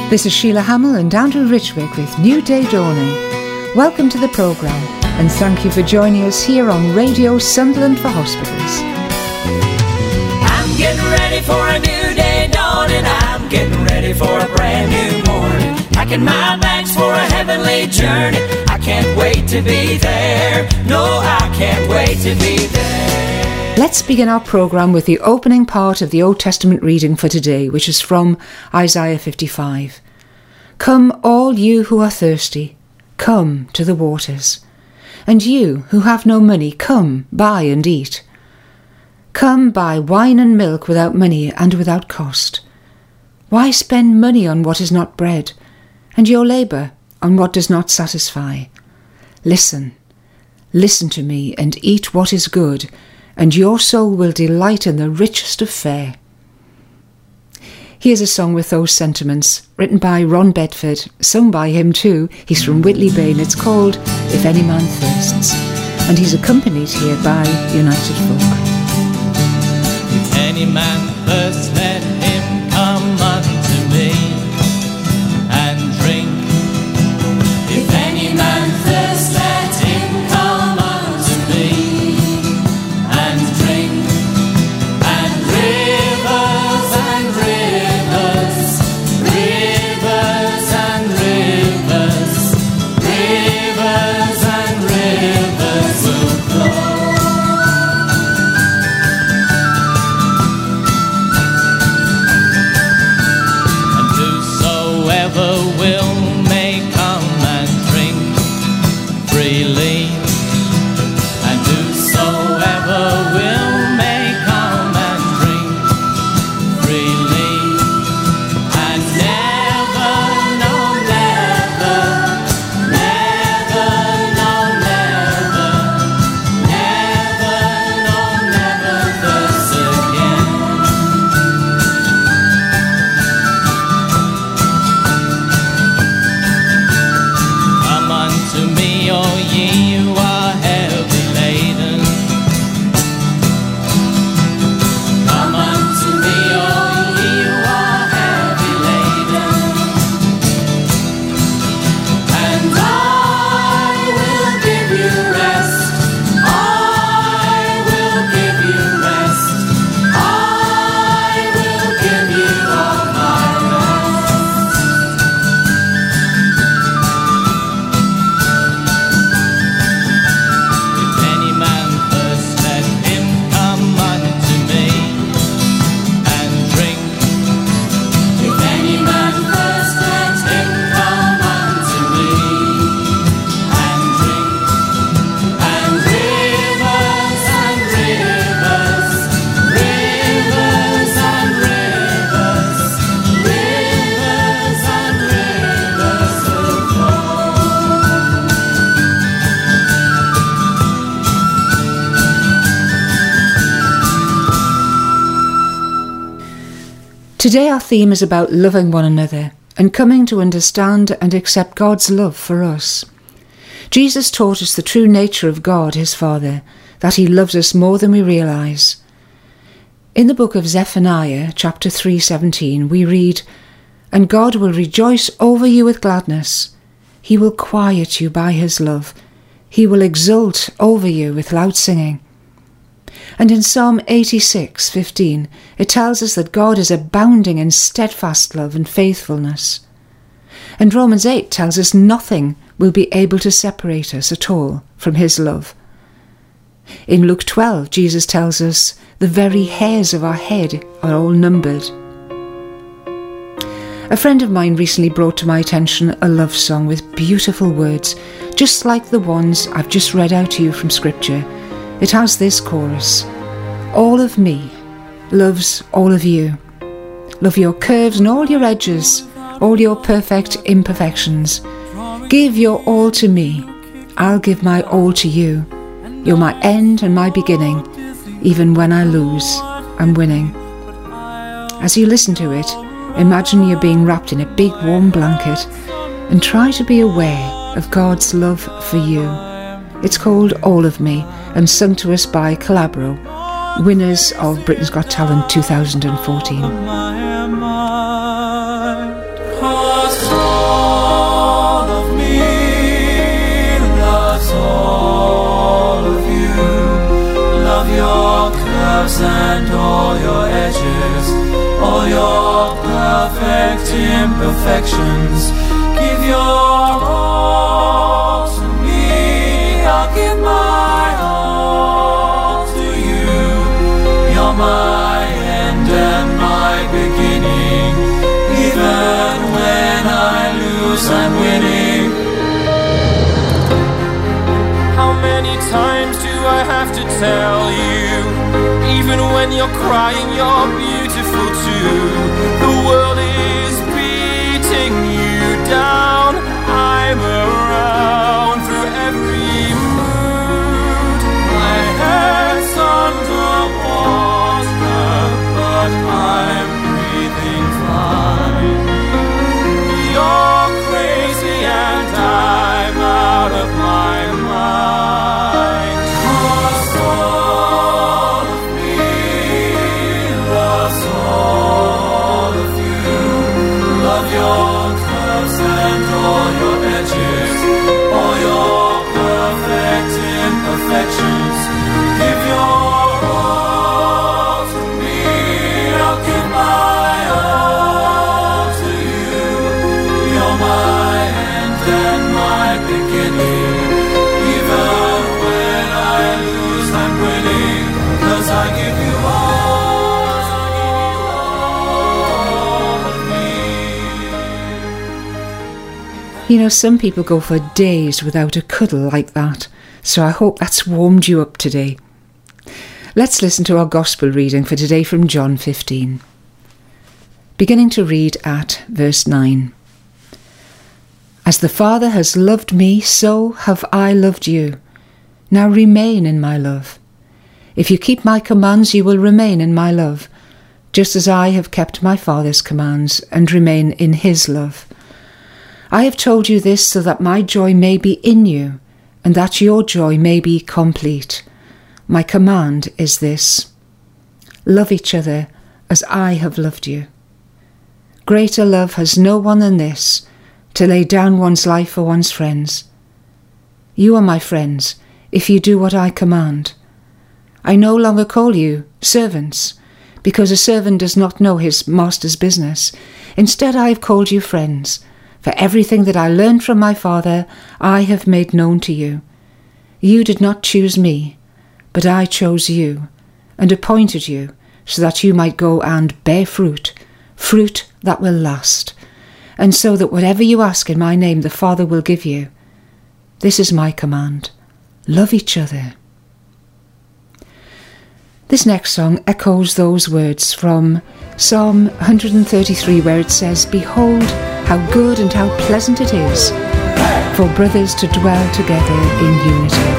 This is Sheila Hamill and Andrew Richwick with New Day Dawning. Welcome to the programme and thank you for joining us here on Radio Sunderland for Hospitals. I'm getting ready for a new day dawning. I'm getting ready for a brand new morning. Packing my bags for a heavenly journey. I can't wait to be there. No, I can't wait to be there. Let's begin our programme with the opening part of the Old Testament reading for today, which is from Isaiah 55. Come, all you who are thirsty, come to the waters. And you who have no money, come, buy and eat. Come, buy wine and milk without money and without cost. Why spend money on what is not bread, and your labour on what does not satisfy? Listen to me, and eat what is good, and your soul will delight in the richest of fare. Here's a song with those sentiments, written by Ron Bedford, sung by him too. He's from Whitley Bay, and it's called If Any Man Thirsts, and he's accompanied here by United Folk. If any man thirsts, let him come unto me and drink. If any man thirsts, let him come unto me and drink. And rivers and rivers, rivers and rivers, rivers and rivers will flow. Will may come and drink freely, and whosoever will may come and drink freely, and never, no never, never, no never, never, no never thirst again. To me, all ye who are heavy laden, come unto me, all ye who are heavy laden, and I will give you rest. I will give you rest. I will give you all my rest. Today our theme is about loving one another and coming to understand and accept God's love for us. Jesus taught us the true nature of God, his Father, that he loves us more than we realise. In the book of Zephaniah, chapter 3:17, we read, And God will rejoice over you with gladness. He will quiet you by his love. He will exult over you with loud singing. And in Psalm 86:15, it tells us that God is abounding in steadfast love and faithfulness. And Romans 8 tells us nothing will be able to separate us at all from his love. In Luke 12, Jesus tells us the very hairs of our head are all numbered. A friend of mine recently brought to my attention a love song with beautiful words, just like the ones I've just read out to you from Scripture. It has this chorus: All of me loves all of you. Love your curves and all your edges, all your perfect imperfections. Give your all to me, I'll give my all to you. You're my end and my beginning. Even when I lose, I'm winning. As you listen to it, imagine you're being wrapped in a big warm blanket and try to be aware of God's love for you. It's called All of Me and sung to us by Calabro, winners of Britain's Got Talent 2014. perfect imperfections. Give your all to me. I'll give my all to you. You're my end and my beginning. Even when I lose, I'm winning. How many times do I have to tell you? Even when you're crying, you're beautiful too. The world is beating you down. I'm around through every mood. My head's underwater, but I'm breathing fine. You're crazy and I'm out of my mind. 'Cause all of me loves all of you. Love your curves and all your edges, all your perfect imperfections. Give your all to me. I'll give my all to you. You're my end and my beginning. Even when I lose, I'm winning. 'Cause I give you all of me. You know, some people go for days without a cuddle like that, so I hope that's warmed you up today. Let's listen to our gospel reading for today from John 15. Beginning to read at verse 9. As the Father has loved me, so have I loved you. Now remain in my love. If you keep my commands, you will remain in my love, just as I have kept my Father's commands and remain in his love. I have told you this so that my joy may be in you, and that your joy may be complete. My command is this: love each other as I have loved you. Greater love has no one than this, to lay down one's life for one's friends. You are my friends, if you do what I command. I no longer call you servants, because a servant does not know his master's business. Instead, I have called you friends, for everything that I learned from my Father I have made known to you. You did not choose me, but I chose you, and appointed you, so that you might go and bear fruit, fruit that will last, and so that whatever you ask in my name the Father will give you. This is my command: love each other. This next song echoes those words from Psalm 133, where it says, "Behold, how good and how pleasant it is for brothers to dwell together in unity."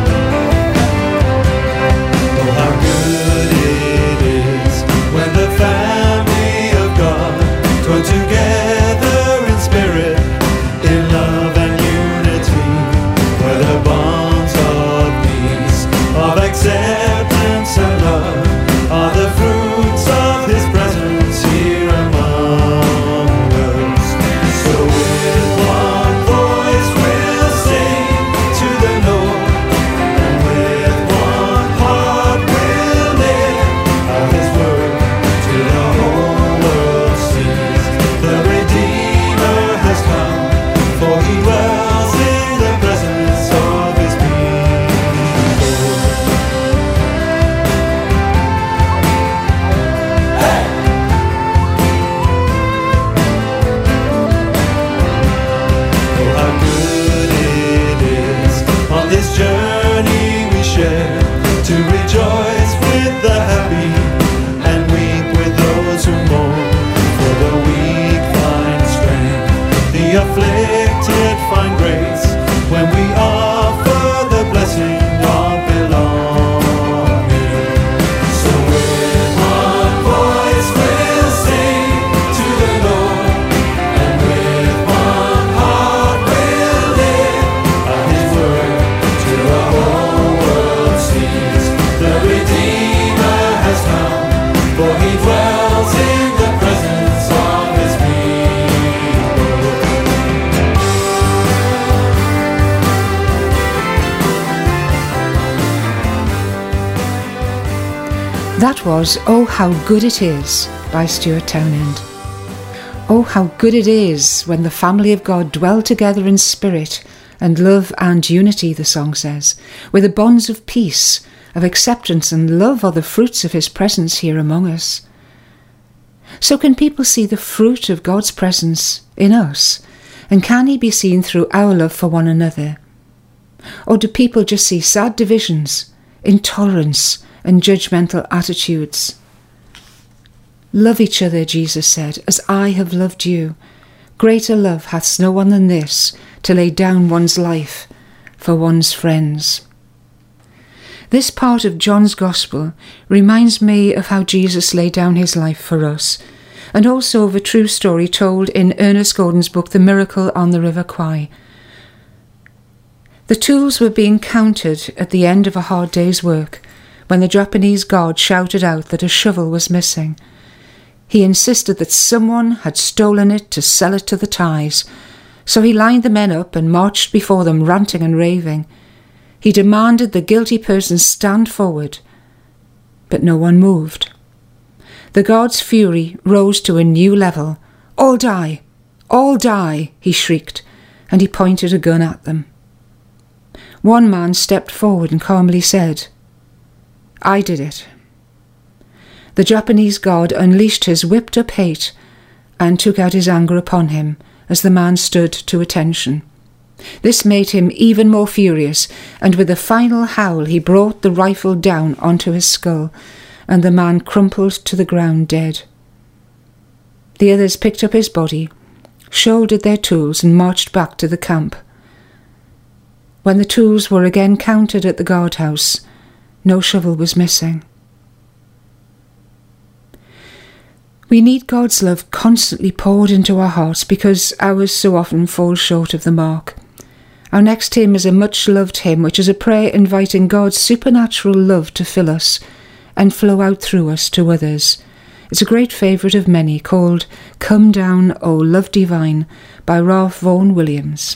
Oh, how good it is when the family of God dwell together in spirit, in love and unity, where the bonds of peace, of acceptance and love are the fruits of his presence here among us. So with one voice we'll sing to the Lord, and with one heart we'll live out his word till the whole world sees the Redeemer has come, for he dwells in the presence of his people. Oh, how good it is on this journey we share, to rejoice with the happy and weep with those who mourn. For the weak find strength, the afflicted find grace, when we offer the blessing of belonging. So with one voice we'll sing to the Lord, and with one heart we'll live out his word till the whole world sees the Redeemer has come, for he dwells in the presence of his people. That was Oh How Good It Is by Stuart Townend. Oh, how good it is when the family of God dwell together in spirit and love and unity, the song says, where the bonds of peace, of acceptance and love are the fruits of his presence here among us. So can people see the fruit of God's presence in us? And can he be seen through our love for one another? Or do people just see sad divisions, intolerance and judgmental attitudes? Love each other, Jesus said, as I have loved you. Greater love hath no one than this, to lay down one's life for one's friends. This part of John's Gospel reminds me of how Jesus laid down his life for us, and also of a true story told in Ernest Gordon's book, The Miracle on the River Kwai. The tools were being counted at the end of a hard day's work when the Japanese guard shouted out that a shovel was missing. He insisted that someone had stolen it to sell it to the Thais, so he lined the men up and marched before them ranting and raving. He demanded the guilty person stand forward, but no one moved. The guard's fury rose to a new level. "All die! All die!" he shrieked, and he pointed a gun at them. One man stepped forward and calmly said, "I did it." The Japanese guard unleashed his whipped-up hate and took out his anger upon him as the man stood to attention. This made him even more furious, and with a final howl he brought the rifle down onto his skull, and the man crumpled to the ground dead. The others picked up his body, shouldered their tools and marched back to the camp. When the tools were again counted at the guardhouse, no shovel was missing. We need God's love constantly poured into our hearts because ours so often falls short of the mark. Our next hymn is a much-loved hymn, which is a prayer inviting God's supernatural love to fill us and flow out through us to others. It's a great favourite of many, called "Come Down, O Love Divine" by Ralph Vaughan Williams.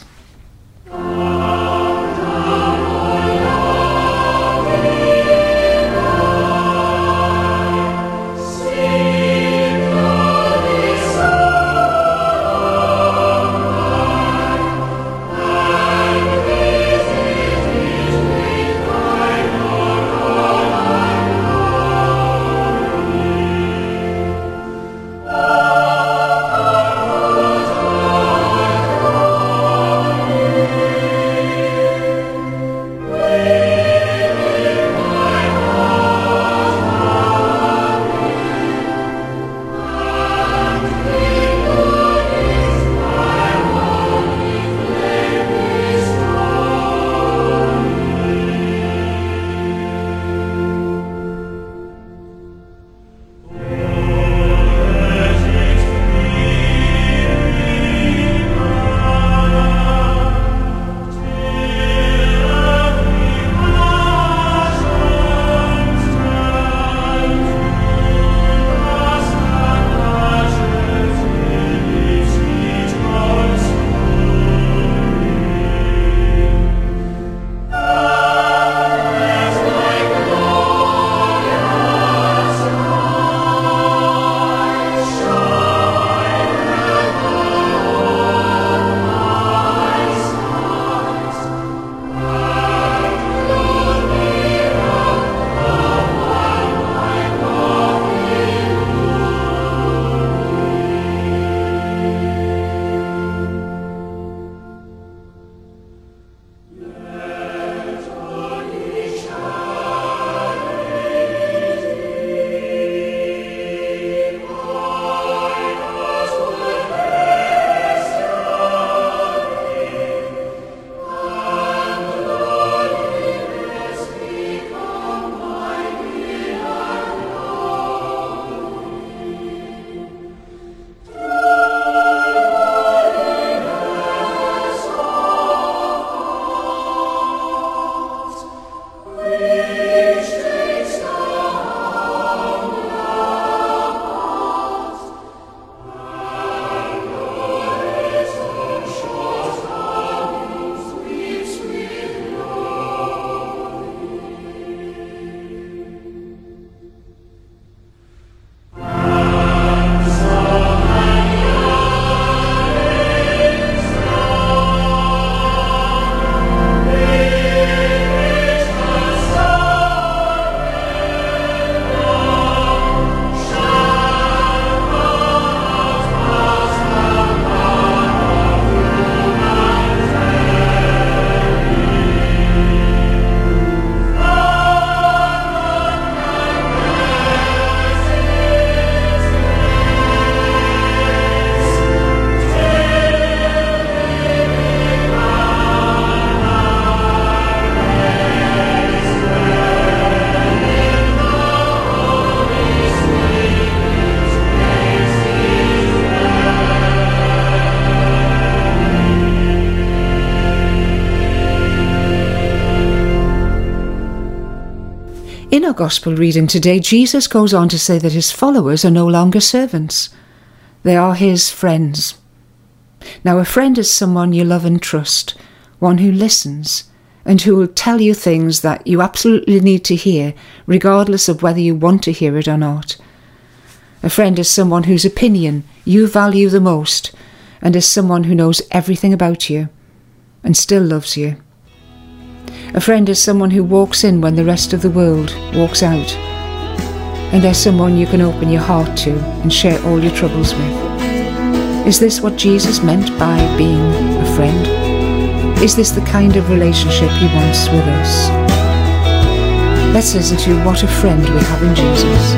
Gospel reading today, Jesus goes on to say that his followers are no longer servants. They are his friends. Now, a friend is someone you love and trust, one who listens, and who will tell you things that you absolutely need to hear, regardless of whether you want to hear it or not. A friend is someone whose opinion you value the most, and is someone who knows everything about you, and still loves you. A friend is someone who walks in when the rest of the world walks out, and they're someone you can open your heart to and share all your troubles with. Is this what Jesus meant by being a friend? Is this the kind of relationship he wants with us? Let's listen to what a friend we have in Jesus.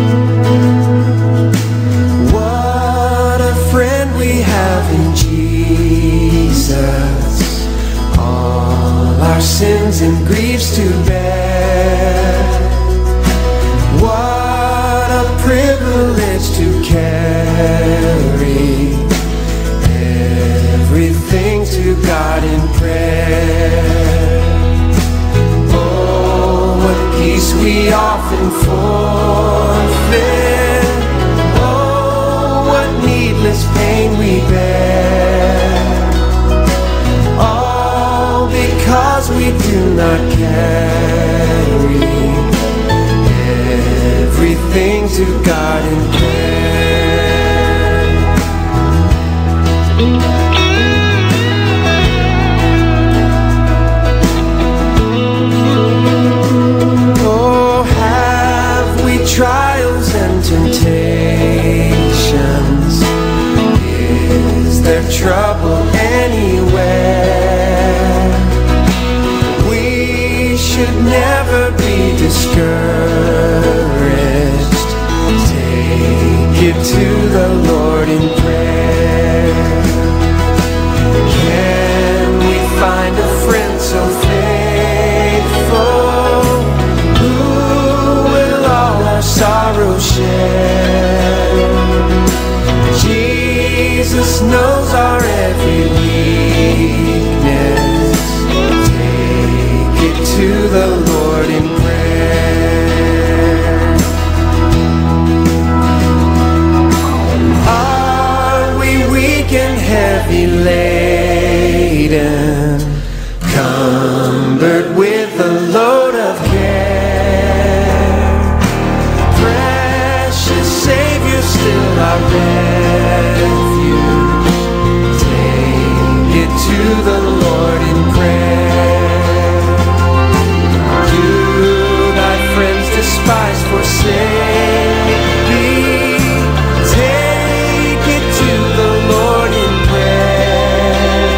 What a friend we have in Jesus, all our sins and griefs to bear. What a privilege to carry everything to God in prayer. Oh, what peace we often forfeit. Oh, what needless pain we bear. All because we do not carry everything to God in prayer. Trials and temptations, is there trouble anywhere? We should never be discouraged. Take it to the Lord in prayer. Can we find a friend so faithful, sorrow share? Jesus knows our every weakness. Take it to the Lord in prayer. Are we weak and heavy laden, cumbered with a load of care? Still our refuge. Take it to the Lord in prayer. Do thy friends despise, forsake thee? Take it to the Lord in prayer.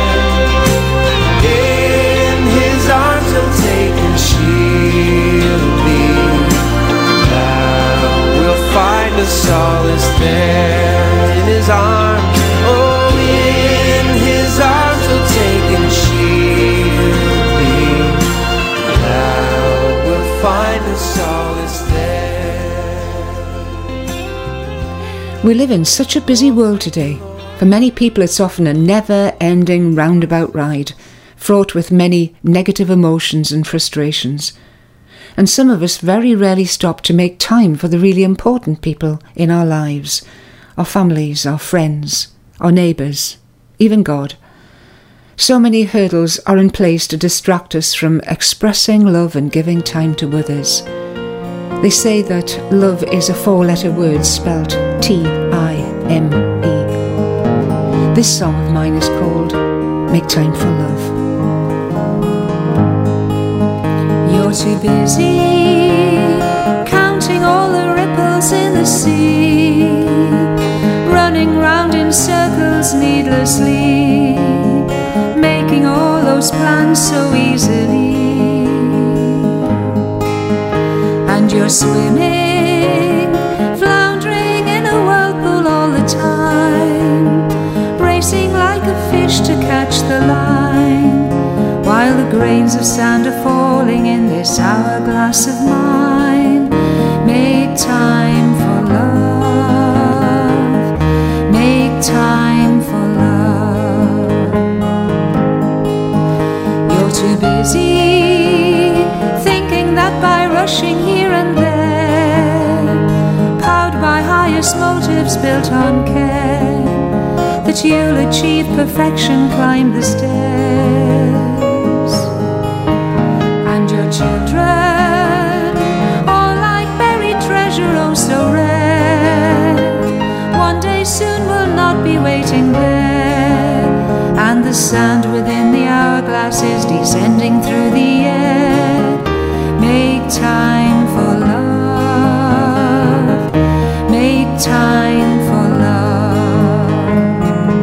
In his arms he'll take and shield thee. Thou wilt find a solace there in his arms. Oh, in his arms he'll take and shield thee. Thou wilt find a solace there. We live in such a busy world today. For many people it's often a never-ending roundabout ride, fraught with many negative emotions and frustrations. And some of us very rarely stop to make time for the really important people in our lives, our families, our friends, our neighbours, even God. So many hurdles are in place to distract us from expressing love and giving time to others. They say that love is a 4-letter word spelt T-I-M-E. This song of mine is called Make Time for Love. You're too busy counting all the ripples in the sea, running round in circles needlessly, making all those plans so easily. And you're swimming, floundering in a whirlpool all the time, racing like a fish to catch the line, while the grains of sand are falling in this hourglass of mine. Make time for love. Make time for love. You're too busy thinking that by rushing here and motives built on care, that you'll achieve perfection, climb the stairs. And your children, all like buried treasure, oh so rare, one day soon will not be waiting there, and the sand within the hourglass is descending through the air. Make time for love, make time for love.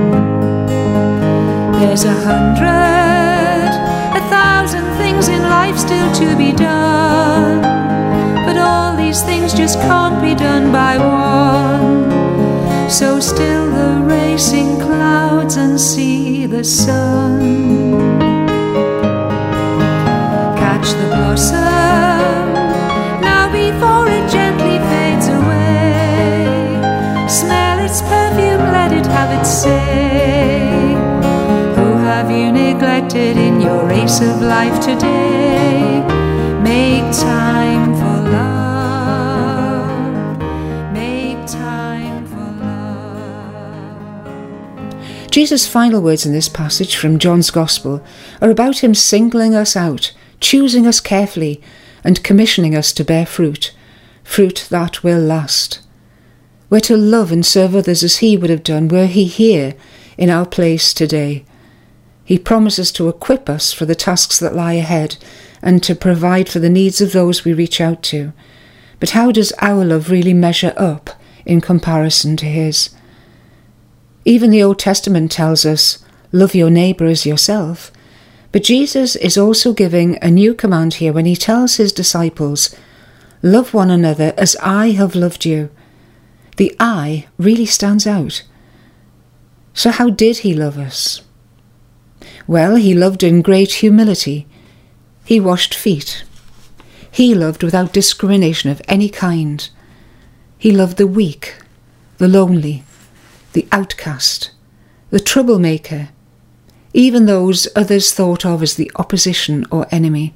There's 100, 1,000 things in life still to be done, but all these things just can't be done by one. So still the racing clouds and see the sun. Catch the blossom now before it gently fades away. Smell its perfume, let it have its say. Who have you neglected in your race of life today? Make time for love, make time for love. Jesus' final words in this passage from John's Gospel are about him singling us out, choosing us carefully, and commissioning us to bear fruit, fruit that will last. We're to love and serve others as he would have done were he here in our place today. He promises to equip us for the tasks that lie ahead and to provide for the needs of those we reach out to. But how does our love really measure up in comparison to his? Even the Old Testament tells us, love your neighbour as yourself. But Jesus is also giving a new command here when he tells his disciples, love one another as I have loved you. The I really stands out. So how did he love us? Well, he loved in great humility. He washed feet. He loved without discrimination of any kind. He loved the weak, the lonely, the outcast, the troublemaker, even those others thought of as the opposition or enemy.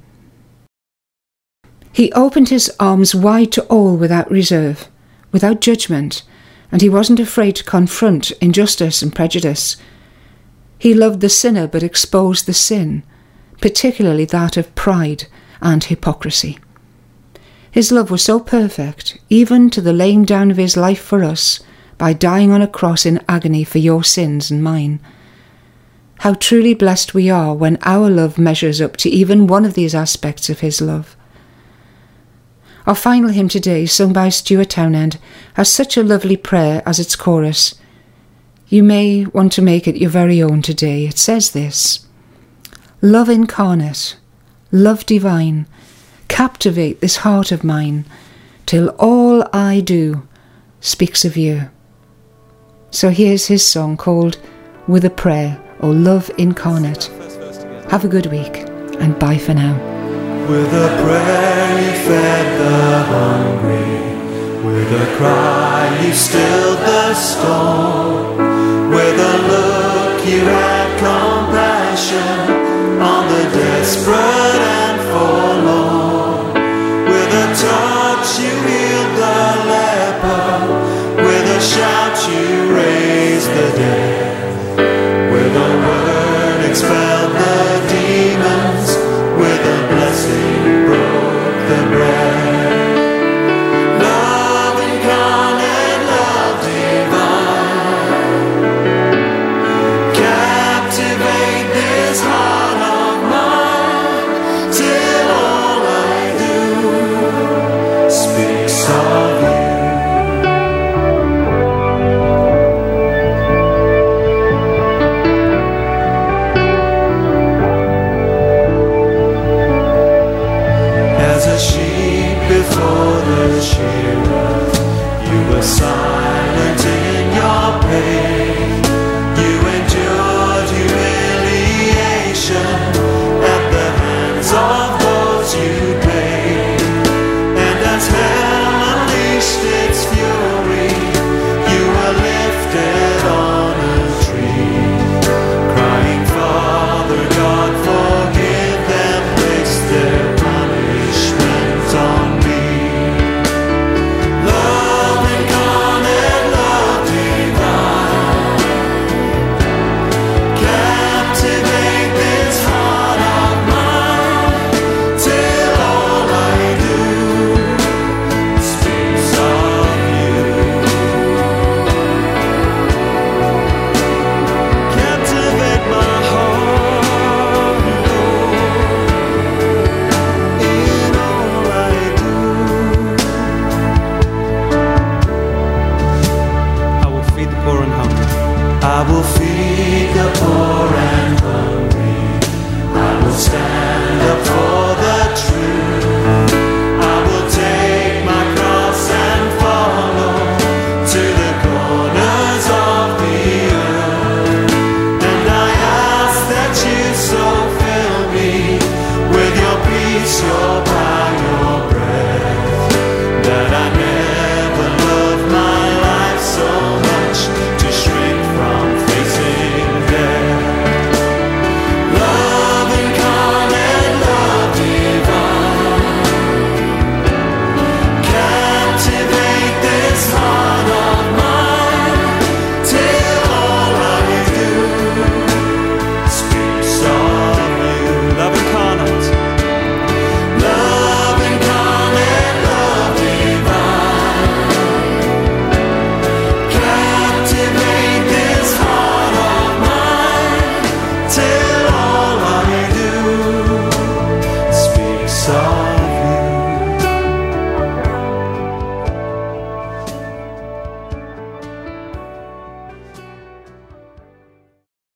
He opened his arms wide to all without reserve, without judgment, and he wasn't afraid to confront injustice and prejudice. He loved the sinner but exposed the sin, particularly that of pride and hypocrisy. His love was so perfect, even to the laying down of his life for us, by dying on a cross in agony for your sins and mine. How truly blessed we are when our love measures up to even one of these aspects of his love. Our final hymn today, sung by Stuart Townend, has such a lovely prayer as its chorus. You may want to make it your very own today. It says this: love incarnate, love divine, captivate this heart of mine, till all I do speaks of you. So here's his song called With a Prayer, or Love Incarnate. Have a good week, and bye for now. With a prayer you fed the hungry, with a cry you stilled the storm, with a look you had compassion on the desperate and forlorn, with a touch you healed the leper, with a shout you raised the dead, with a word expelled the demons, with a blessing broke the bread. Love incarnate, love divine, captivate this heart of mine, till all I do speaks of you. As a sheep before the shearer, you were silent in your pain.